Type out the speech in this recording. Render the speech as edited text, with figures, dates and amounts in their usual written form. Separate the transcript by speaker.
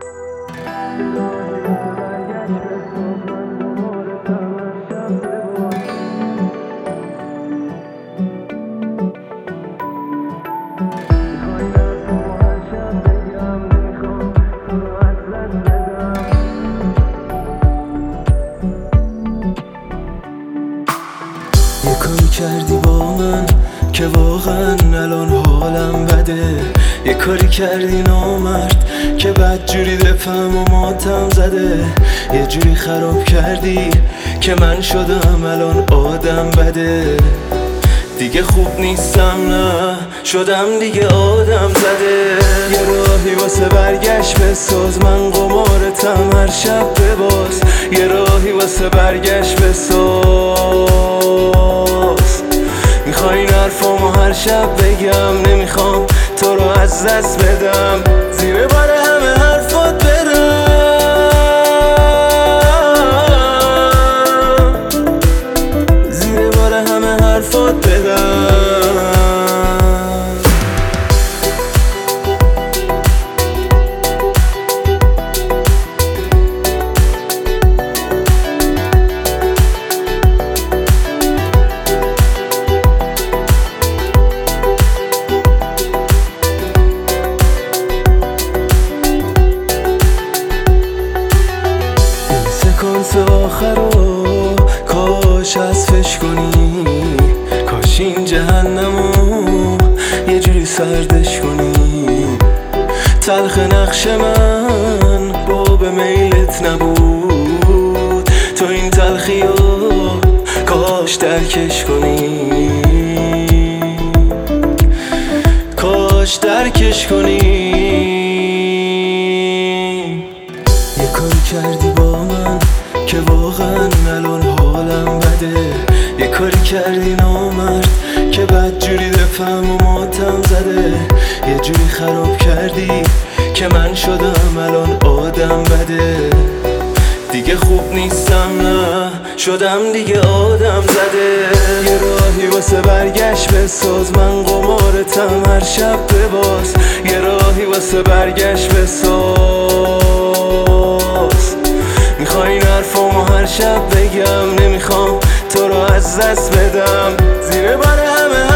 Speaker 1: یه کاری کردی با من که واقعا الان حالم بده. یه کاری کردی نامرد که بدجوری دفعم و ماتم زده. یه جوری خراب کردی که من شدم الان آدم بده. دیگه خوب نیستم نه شدم دیگه آدم زده. یه راهی واسه برگشت بساز، من قمارتم هر شب بباز. یه راهی واسه برگشت بساز. میخوای این حرفامو هر شب بگم، نمیخوام تو رو از دست بدم. زیر بار همه حرفات برم، زیر بار همه حرفات بدم. سکانس آخرو کاش حذفش کنی، کاش این جهنمو یه جوری سردش کنی. تلخ نقش من باب میلت نبود، تو این تلخیو کاش درکش کنی، کاش درکش کنی. یه کاری کردی با من که واقعا الان حالم بده. یه کاری کردی نامرد که بدجوری دفعم و ماتم زده. یه جوری خراب کردی که من شدم الان آدم بده. دیگه خوب نیستم نه شدم دیگه آدم زده. یه راهی واسه برگشت بساز، من قمارتم هر شب بباز. یه راهی واسه برگشت بساز. میخوای این حرفامو هر شب بگم، نمیخوام تو رو از دست بدم. زیر بار همه